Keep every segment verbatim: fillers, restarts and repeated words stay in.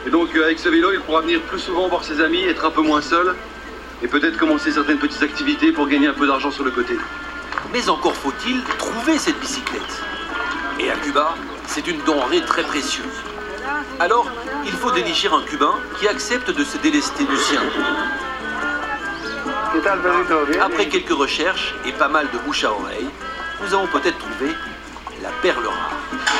Et donc euh, avec ce vélo, il pourra venir plus souvent voir ses amis, être un peu moins seul, et peut-être commencer certaines petites activités pour gagner un peu d'argent sur le côté. Mais encore faut-il trouver cette bicyclette. Et à Cuba, c'est une denrée très précieuse. Alors, il faut dénicher un Cubain qui accepte de se délester du sien. Après quelques recherches et pas mal de bouche à oreille, nous avons peut-être trouvé la perle rare.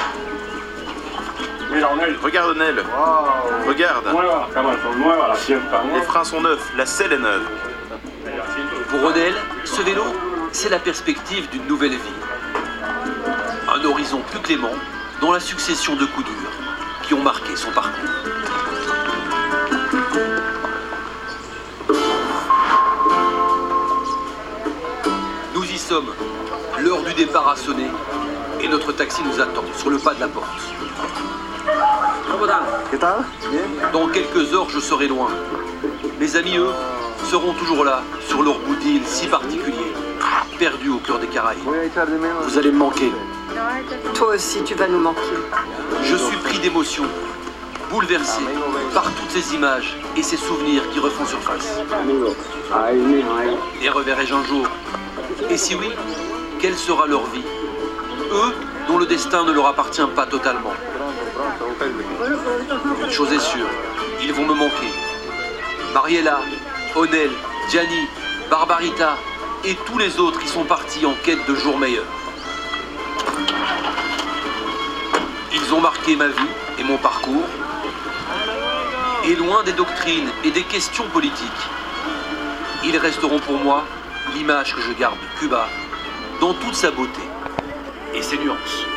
Regarde Nel, wow. Regarde. Les freins sont neufs, la selle est neuve. Pour Onel, ce vélo, c'est la perspective d'une nouvelle vie. Un horizon plus clément dans la succession de coups durs qui ont marqué son parcours. Nous y sommes. L'heure du départ a sonné et notre taxi nous attend sur le pas de la porte. Dans quelques heures, je serai loin. Mes amis, eux, seront toujours là, sur leur bout d'île si particulier, perdus au cœur des Caraïbes. Vous allez me manquer. Toi aussi, tu vas nous manquer. Je suis pris d'émotion, bouleversé par toutes ces images et ces souvenirs qui refont surface. Les reverrai-je un jour? Et si oui, quelle sera leur vie? Eux, dont le destin ne leur appartient pas totalement. Une chose est sûre, ils vont me manquer. Mariela, Onel, Gianni, Barbarita et tous les autres qui sont partis en quête de jours meilleurs. Ils ont marqué ma vie et mon parcours. Et loin des doctrines et des questions politiques, ils resteront pour moi l'image que je garde de Cuba dans toute sa beauté et ses nuances.